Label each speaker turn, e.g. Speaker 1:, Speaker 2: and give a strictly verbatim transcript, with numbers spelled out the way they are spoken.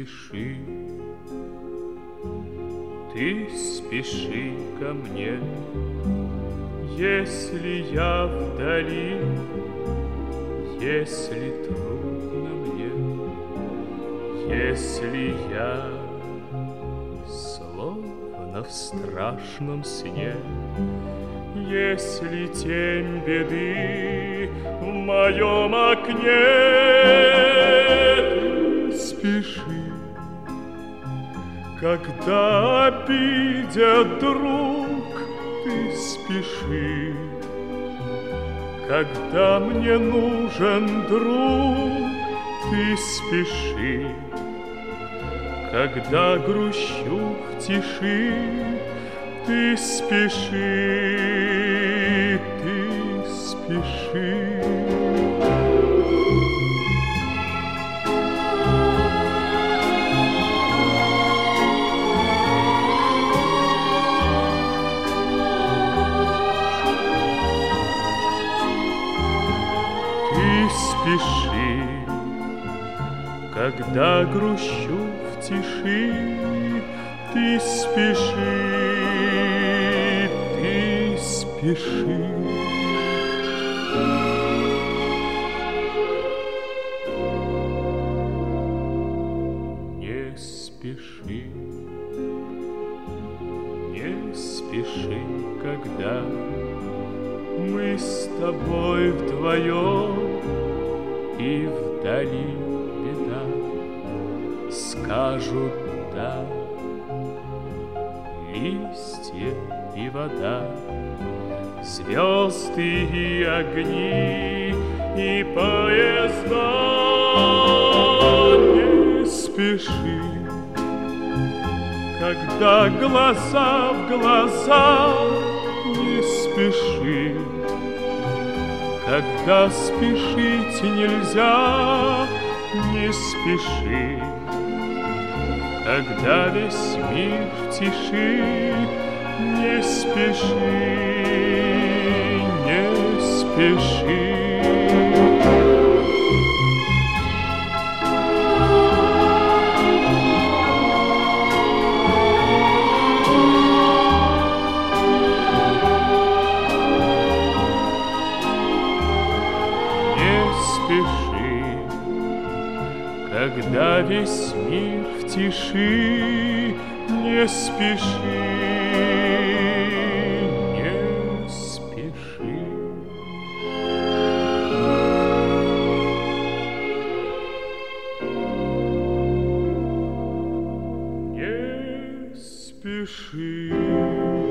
Speaker 1: спеши, ты спеши ко мне, если я вдали, если трудно мне, если я словно в страшном сне, если тень беды в моем окне. Ты спеши, когда обидят друг, ты спеши, когда мне нужен друг, ты спеши, когда грущу в тиши, ты спеши, ты спеши. Ты спеши, когда грущу в тиши, ты спеши, ты спеши. Не спеши, не спеши, когда мы с тобой вдвоем, и вдали беда, скажут да, листья и вода, звезды и огни, и поезда. Не спеши, когда глаза в глаза, не спеши, когда спешить нельзя, не спеши, когда весь мир в тиши, не спеши, не спеши. Спеши, когда весь мир в тиши, не спеши, не спеши. Не спеши.